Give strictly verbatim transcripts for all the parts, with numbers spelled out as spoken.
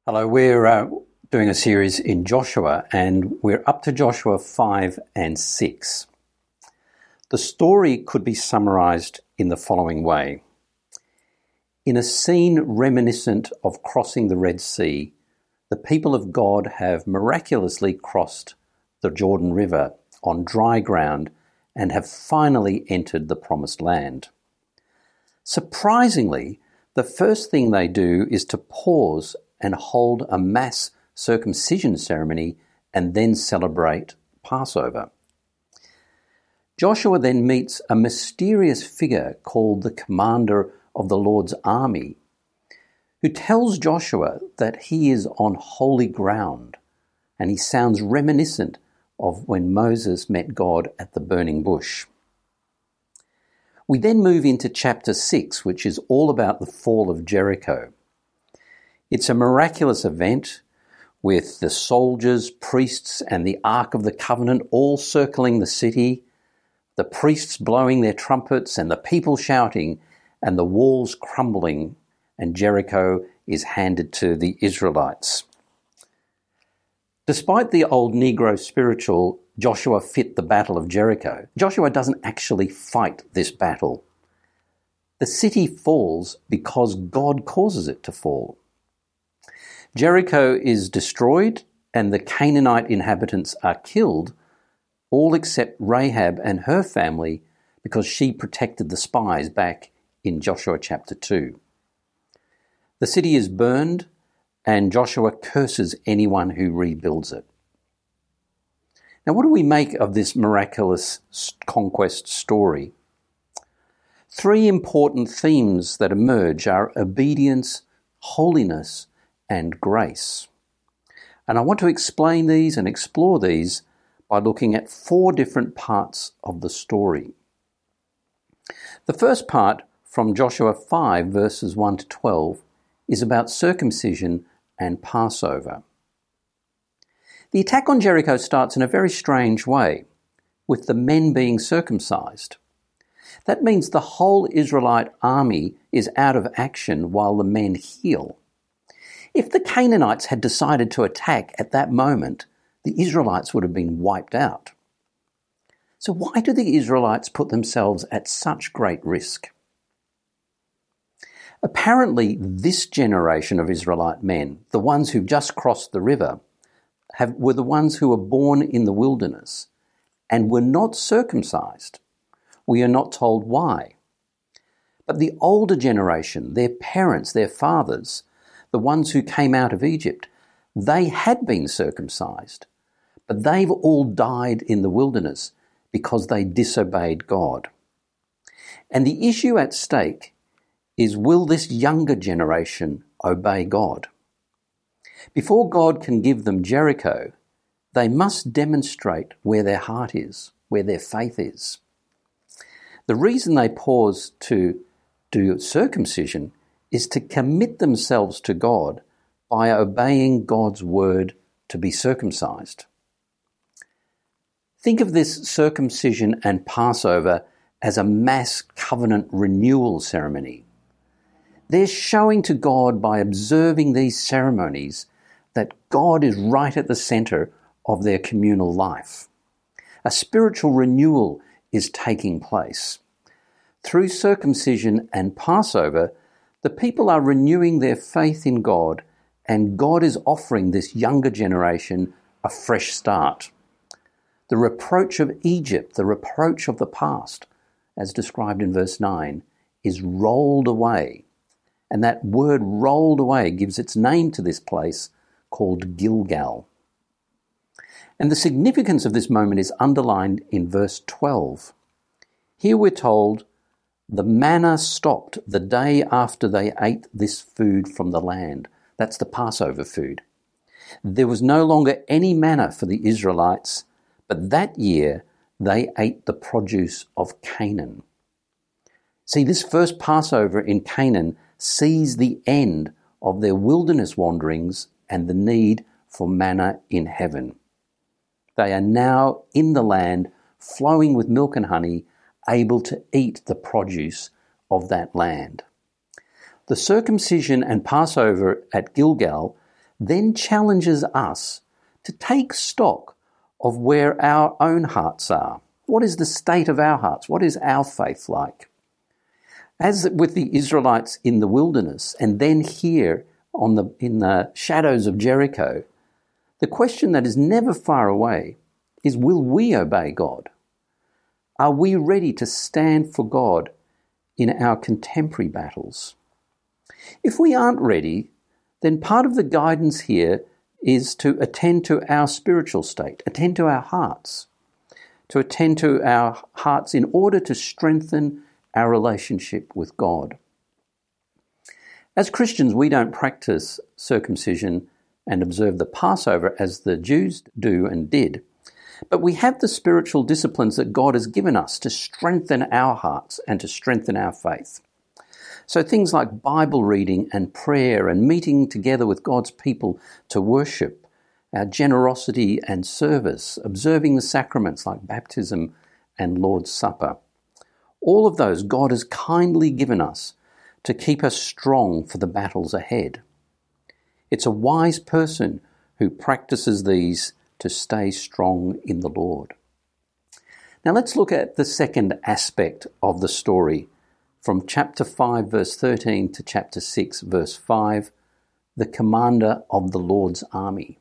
Hello, we're uh, doing a series in Joshua, and we're up to Joshua five and six. The story could be summarised in the following way. In a scene reminiscent of crossing the Red Sea, the people of God have miraculously crossed the Jordan River on dry ground and have finally entered the Promised Land. Surprisingly, the first thing they do is to pause and hold a mass circumcision ceremony and then celebrate Passover. Joshua then meets a mysterious figure called the commander of the Lord's army, who tells Joshua that he is on holy ground, and he sounds reminiscent of when Moses met God at the burning bush. We then move into chapter six, which is all about the fall of Jericho. It's a miraculous event with the soldiers, priests, and the Ark of the Covenant all circling the city, the priests blowing their trumpets and the people shouting, and the walls crumbling, and Jericho is handed to the Israelites. Despite the old Negro spiritual, Joshua fit the battle of Jericho, Joshua doesn't actually fight this battle. The city falls because God causes it to fall. Jericho is destroyed and the Canaanite inhabitants are killed, all except Rahab and her family, because she protected the spies back in Joshua chapter two. The city is burned and Joshua curses anyone who rebuilds it. Now, what do we make of this miraculous conquest story? Three important themes that emerge are obedience, holiness, and grace. And I want to explain these and explore these by looking at four different parts of the story. The first part, from Joshua five, verses one to twelve, is about circumcision and Passover. The attack on Jericho starts in a very strange way, with the men being circumcised. That means the whole Israelite army is out of action while the men heal. If the Canaanites had decided to attack at that moment, the Israelites would have been wiped out. So why do the Israelites put themselves at such great risk? Apparently, this generation of Israelite men, the ones who've just crossed the river, have, were the ones who were born in the wilderness and were not circumcised. We are not told why. But the older generation, their parents, their fathers, the ones who came out of Egypt, they had been circumcised, but they've all died in the wilderness because they disobeyed God. And the issue at stake is, will this younger generation obey God? Before God can give them Jericho, they must demonstrate where their heart is, where their faith is. The reason they pause to do circumcision is to commit themselves to God by obeying God's word to be circumcised. Think of this circumcision and Passover as a mass covenant renewal ceremony. They're showing to God by observing these ceremonies that God is right at the centre of their communal life. A spiritual renewal is taking place. Through circumcision and Passover, the people are renewing their faith in God, and God is offering this younger generation a fresh start. The reproach of Egypt, the reproach of the past, as described in verse nine, is rolled away. And that word rolled away gives its name to this place called Gilgal. And the significance of this moment is underlined in verse twelve. Here we're told, the manna stopped the day after they ate this food from the land. That's the Passover food. There was no longer any manna for the Israelites, but that year they ate the produce of Canaan. See, this first Passover in Canaan sees the end of their wilderness wanderings and the need for manna in heaven. They are now in the land, flowing with milk and honey, able to eat the produce of that land. The circumcision and Passover at Gilgal then challenges us to take stock of where our own hearts are. What is the state of our hearts? What is our faith like? As with the Israelites in the wilderness, and then here on the, in the shadows of Jericho, the question that is never far away is, will we obey God? Are we ready to stand for God in our contemporary battles? If we aren't ready, then part of the guidance here is to attend to our spiritual state, attend to our hearts, to attend to our hearts in order to strengthen our relationship with God. As Christians, we don't practice circumcision and observe the Passover as the Jews do and did, but we have the spiritual disciplines that God has given us to strengthen our hearts and to strengthen our faith. So things like Bible reading and prayer and meeting together with God's people to worship, our generosity and service, observing the sacraments like baptism and Lord's Supper. All of those God has kindly given us to keep us strong for the battles ahead. It's a wise person who practices these to stay strong in the Lord. Now let's look at the second aspect of the story from chapter five, verse thirteen to chapter six, verse five, the commander of the Lord's army.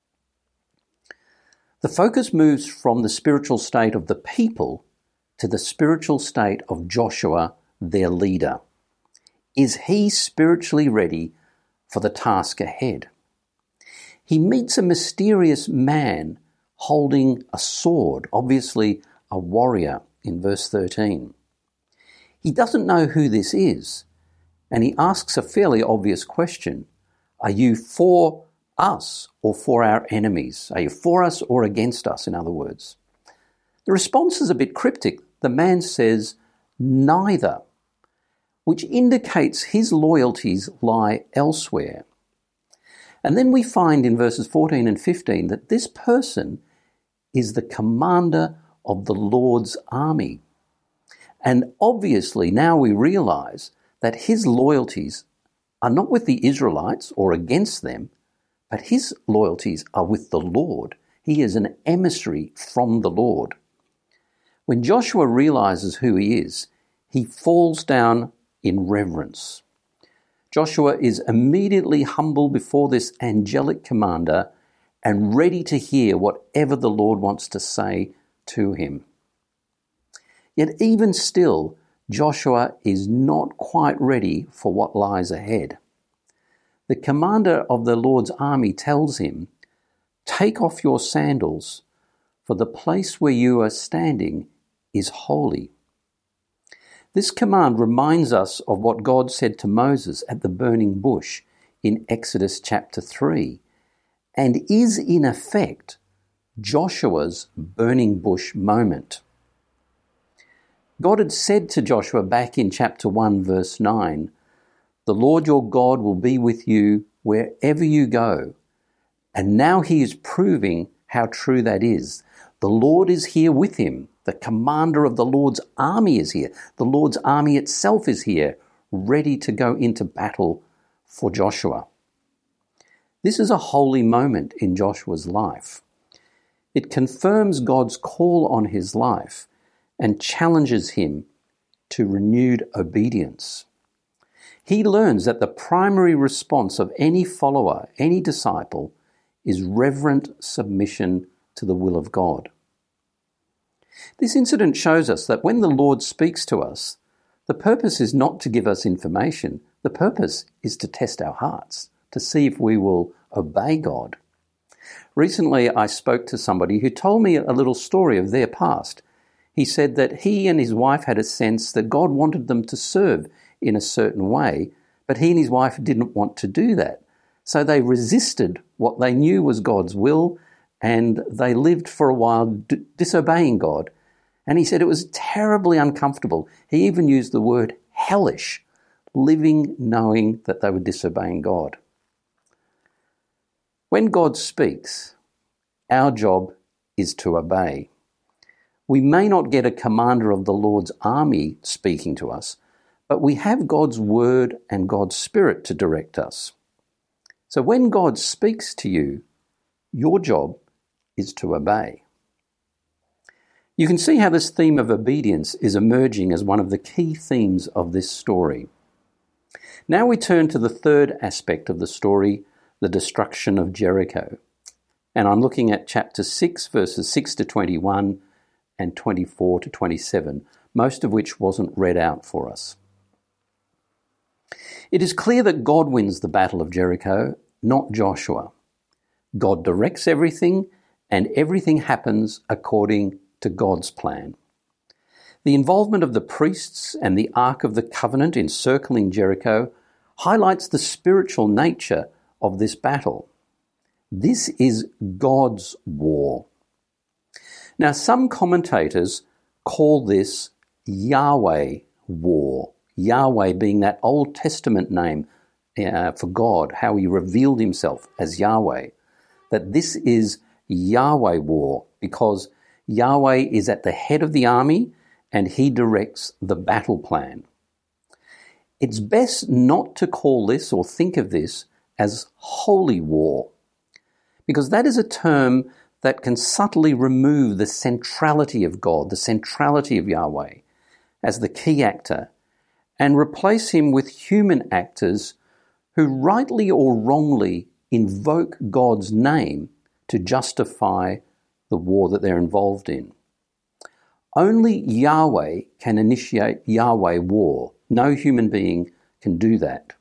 The focus moves from the spiritual state of the people to the spiritual state of Joshua, their leader. Is he spiritually ready for the task ahead? He meets a mysterious man holding a sword, obviously a warrior, in verse thirteen. He doesn't know who this is, and he asks a fairly obvious question. Are you for us or for our enemies? Are you for us or against us, in other words? The response is a bit cryptic. The man says, neither, which indicates his loyalties lie elsewhere. And then we find in verses fourteen and fifteen that this person is the commander of the Lord's army. And obviously now we realize that his loyalties are not with the Israelites or against them, but his loyalties are with the Lord. He is an emissary from the Lord. When Joshua realizes who he is, he falls down in reverence. Joshua is immediately humble before this angelic commander and ready to hear whatever the Lord wants to say to him. Yet even still, Joshua is not quite ready for what lies ahead. The commander of the Lord's army tells him, "Take off your sandals, for the place where you are standing is holy." This command reminds us of what God said to Moses at the burning bush in Exodus chapter three, and is in effect Joshua's burning bush moment. God had said to Joshua back in chapter one, verse nine, "The Lord your God will be with you wherever you go." And now he is proving how true that is. The Lord is here with him. The commander of the Lord's army is here. The Lord's army itself is here, ready to go into battle for Joshua. This is a holy moment in Joshua's life. It confirms God's call on his life and challenges him to renewed obedience. He learns that the primary response of any follower, any disciple, is reverent submission to the will of God. This incident shows us that when the Lord speaks to us, the purpose is not to give us information. The purpose is to test our hearts, to see if we will obey God. Recently, I spoke to somebody who told me a little story of their past. He said that he and his wife had a sense that God wanted them to serve in a certain way, but he and his wife didn't want to do that. So they resisted what they knew was God's will, and they lived for a while d- disobeying God. And he said it was terribly uncomfortable. He even used the word hellish, living knowing that they were disobeying God. When God speaks, our job is to obey. We may not get a commander of the Lord's army speaking to us, but we have God's word and God's Spirit to direct us. So when God speaks to you, your job is to obey. You can see how this theme of obedience is emerging as one of the key themes of this story. Now we turn to the third aspect of the story, the destruction of Jericho. And I'm looking at chapter six, verses six to twenty-one and twenty-four to twenty-seven, most of which wasn't read out for us. It is clear that God wins the battle of Jericho, not Joshua. God directs everything, and everything happens according to God's plan. The involvement of the priests and the Ark of the Covenant encircling Jericho highlights the spiritual nature of this battle. This is God's war. Now, some commentators call this Yahweh war, Yahweh being that Old Testament name uh, for God, how he revealed himself as Yahweh, that this is Yahweh war because Yahweh is at the head of the army and he directs the battle plan. It's best not to call this or think of this as holy war, because that is a term that can subtly remove the centrality of God, the centrality of Yahweh as the key actor, and replace him with human actors who rightly or wrongly invoke God's name to justify the war that they're involved in. Only Yahweh can initiate Yahweh war. No human being can do that.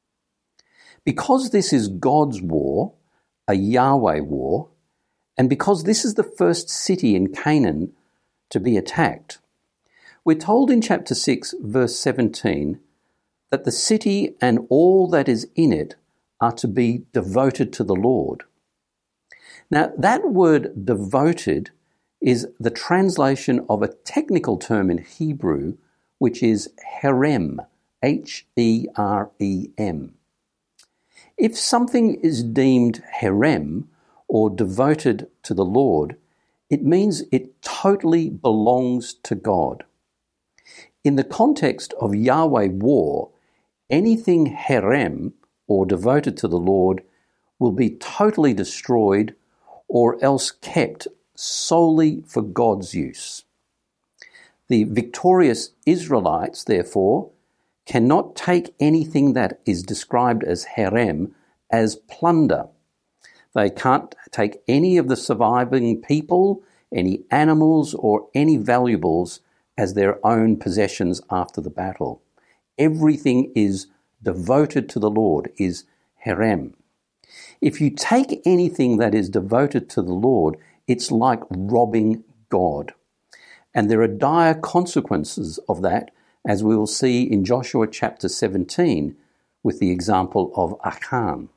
Because this is God's war, a Yahweh war, and because this is the first city in Canaan to be attacked, we're told in chapter six, verse seventeen, that the city and all that is in it are to be devoted to the Lord. Now, that word devoted is the translation of a technical term in Hebrew, which is herem, H E R E M. If something is deemed herem, or devoted to the Lord, it means it totally belongs to God. In the context of Yahweh war, anything herem, or devoted to the Lord, will be totally destroyed or else kept solely for God's use. The victorious Israelites, therefore, cannot take anything that is described as herem as plunder. They can't take any of the surviving people, any animals, or any valuables as their own possessions after the battle. Everything is devoted to the Lord, is herem. If you take anything that is devoted to the Lord, it's like robbing God. And there are dire consequences of that, as we will see in Joshua chapter seventeen with the example of Achan.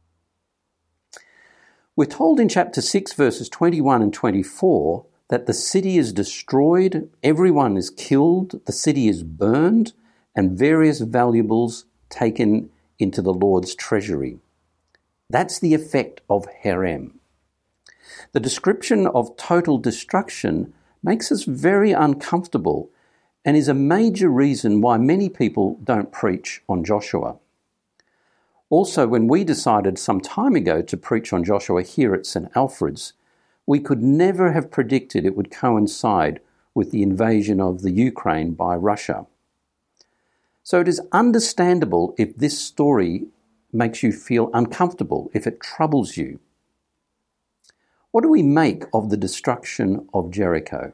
We're told in chapter six, verses twenty-one and twenty-four, that the city is destroyed, everyone is killed, the city is burned, and various valuables taken into the Lord's treasury. That's the effect of herem. The description of total destruction makes us very uncomfortable and is a major reason why many people don't preach on Joshua. Also, when we decided some time ago to preach on Joshua here at Saint Alfred's, we could never have predicted it would coincide with the invasion of the Ukraine by Russia. So it is understandable if this story makes you feel uncomfortable, if it troubles you. What do we make of the destruction of Jericho?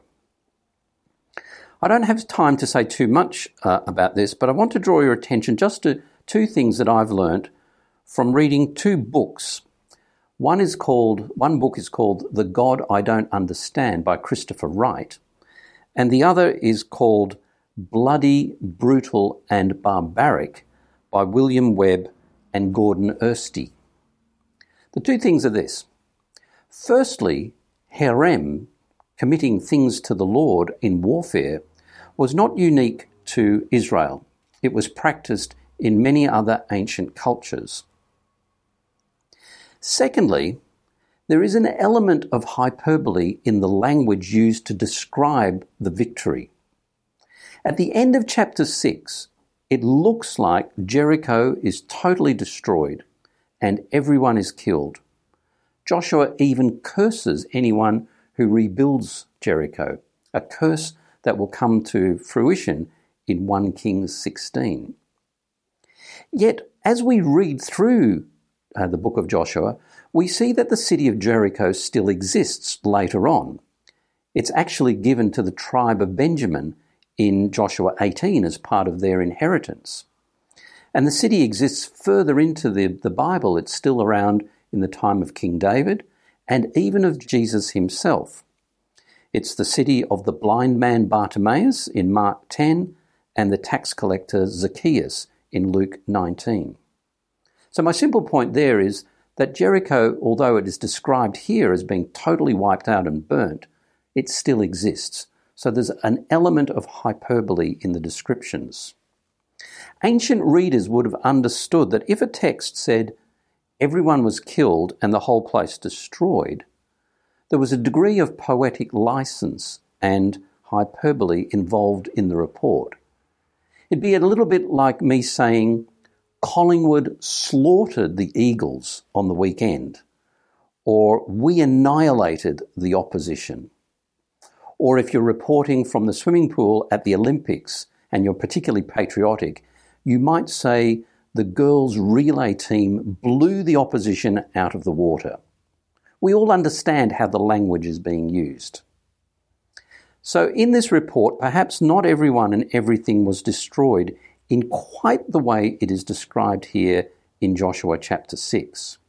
I don't have time to say too much uh, about this, but I want to draw your attention just to two things that I've learnt from reading two books. One is called, one book is called The God I Don't Understand by Christopher Wright, and the other is called Bloody, Brutal and Barbaric by William Webb and Gordon Erste. The two things are this. Firstly, herem, committing things to the Lord in warfare, was not unique to Israel. It was practiced in many other ancient cultures. Secondly, there is an element of hyperbole in the language used to describe the victory. At the end of chapter six, it looks like Jericho is totally destroyed and everyone is killed. Joshua even curses anyone who rebuilds Jericho, a curse that will come to fruition in First Kings sixteen. Yet, as we read through uh, the book of Joshua, we see that the city of Jericho still exists later on. It's actually given to the tribe of Benjamin in Joshua eighteen as part of their inheritance. And the city exists further into the, the Bible. It's still around in the time of King David and even of Jesus himself. It's the city of the blind man Bartimaeus in Mark ten and the tax collector Zacchaeus in Luke nineteen. So my simple point there is that Jericho, although it is described here as being totally wiped out and burnt, it still exists. So there's an element of hyperbole in the descriptions. Ancient readers would have understood that if a text said everyone was killed and the whole place destroyed, there was a degree of poetic license and hyperbole involved in the report. It'd be a little bit like me saying Collingwood slaughtered the Eagles on the weekend, or we annihilated the opposition. Or if you're reporting from the swimming pool at the Olympics and you're particularly patriotic, you might say the girls' relay team blew the opposition out of the water. We all understand how the language is being used. So in this report, perhaps not everyone and everything was destroyed in quite the way it is described here in Joshua chapter six.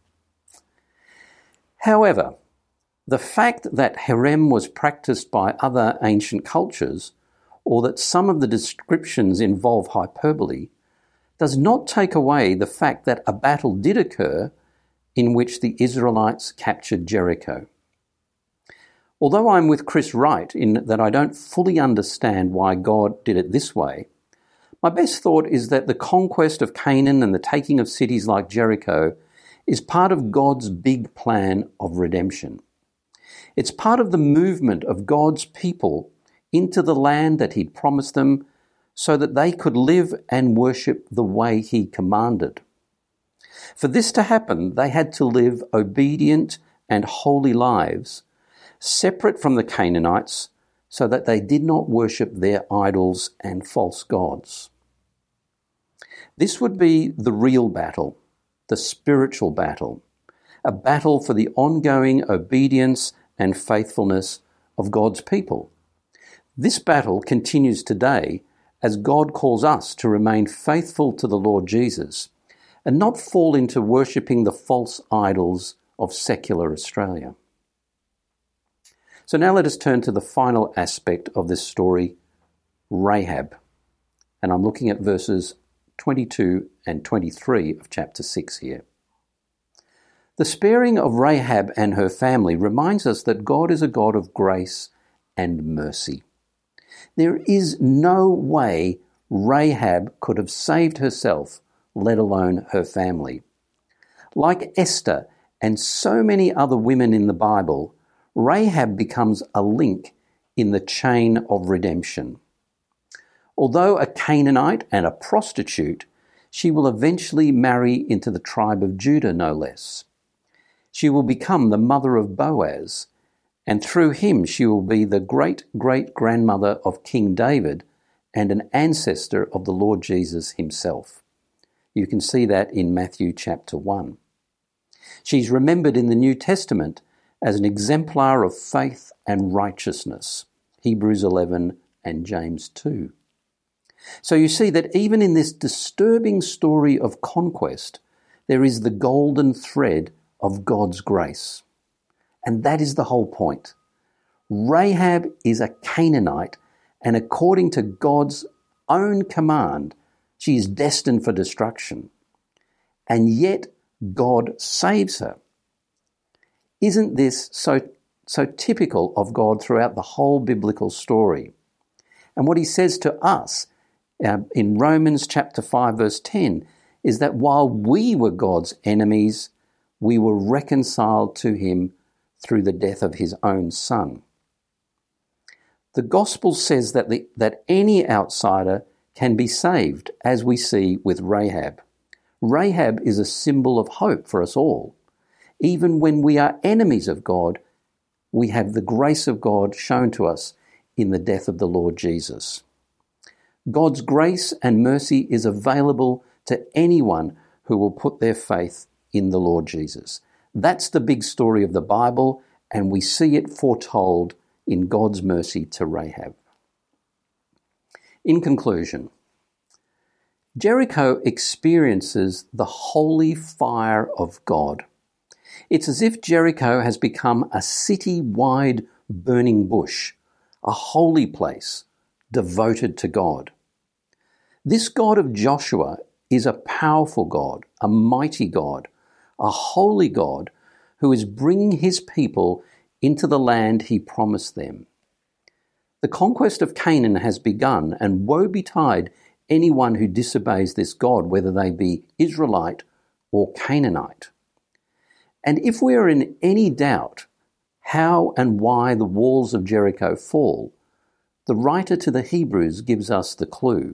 However, the fact that herem was practiced by other ancient cultures, or that some of the descriptions involve hyperbole, does not take away the fact that a battle did occur in which the Israelites captured Jericho. Although I'm with Chris Wright in that I don't fully understand why God did it this way, my best thought is that the conquest of Canaan and the taking of cities like Jericho is part of God's big plan of redemption. It's part of the movement of God's people into the land that He'd promised them so that they could live and worship the way He commanded. For this to happen, they had to live obedient and holy lives, separate from the Canaanites, so that they did not worship their idols and false gods. This would be the real battle, the spiritual battle, a battle for the ongoing obedience and faithfulness of God's people. This battle continues today as God calls us to remain faithful to the Lord Jesus and not fall into worshipping the false idols of secular Australia. So now let us turn to the final aspect of this story, Rahab. And I'm looking at verses twenty-two and twenty-three of chapter six here. The sparing of Rahab and her family reminds us that God is a God of grace and mercy. There is no way Rahab could have saved herself, let alone her family. Like Esther and so many other women in the Bible, Rahab becomes a link in the chain of redemption. Although a Canaanite and a prostitute, she will eventually marry into the tribe of Judah, no less. She will become the mother of Boaz, and through him she will be the great-great-grandmother of King David and an ancestor of the Lord Jesus himself. You can see that in Matthew chapter one. She's remembered in the New Testament as an exemplar of faith and righteousness, Hebrews eleven and James two. So you see that even in this disturbing story of conquest, there is the golden thread of God's grace. And that is the whole point. Rahab is a Canaanite, and according to God's own command, she is destined for destruction. And yet God saves her. Isn't this so, so typical of God throughout the whole biblical story? And what He says to us uh, in Romans chapter five verse ten is that while we were God's enemies, we were reconciled to Him through the death of His own Son. The gospel says that, the, that any outsider can be saved, as we see with Rahab. Rahab is a symbol of hope for us all. Even when we are enemies of God, we have the grace of God shown to us in the death of the Lord Jesus. God's grace and mercy is available to anyone who will put their faith in the Lord Jesus. That's the big story of the Bible, and we see it foretold in God's mercy to Rahab. In conclusion, Jericho experiences the holy fire of God. It's as if Jericho has become a city-wide burning bush, a holy place devoted to God. This God of Joshua is a powerful God, a mighty God, a holy God who is bringing his people into the land he promised them. The conquest of Canaan has begun, and woe betide anyone who disobeys this God, whether they be Israelite or Canaanite. And if we are in any doubt how and why the walls of Jericho fall, the writer to the Hebrews gives us the clue.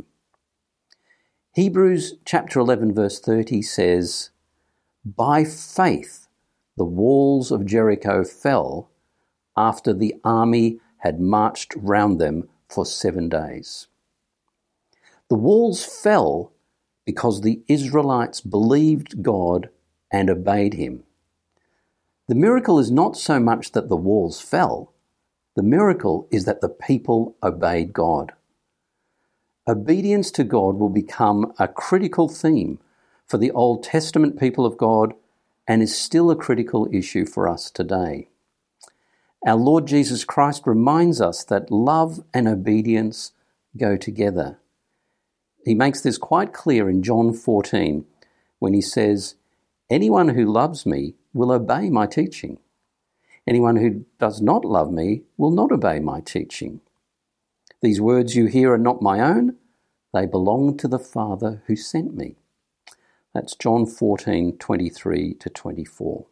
Hebrews chapter eleven verse thirty says, "By faith the walls of Jericho fell after the army had marched round them for seven days." The walls fell because the Israelites believed God and obeyed him. The miracle is not so much that the walls fell. The miracle is that the people obeyed God. Obedience to God will become a critical theme for the Old Testament people of God and is still a critical issue for us today. Our Lord Jesus Christ reminds us that love and obedience go together. He makes this quite clear in John fourteen when he says, "Anyone who loves me will obey my teaching. Anyone who does not love me will not obey my teaching. These words you hear are not my own. They belong to the Father who sent me." That's John fourteen, twenty-three to twenty-four.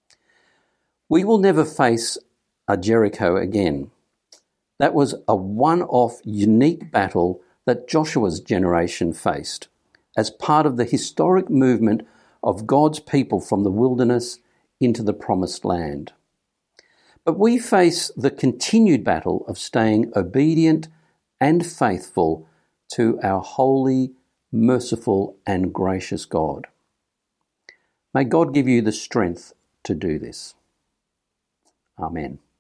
We will never face a Jericho again. That was a one-off, unique battle that Joshua's generation faced as part of the historic movement of God's people from the wilderness into the promised land. But we face the continued battle of staying obedient and faithful to our holy, merciful, and gracious God. May God give you the strength to do this. Amen.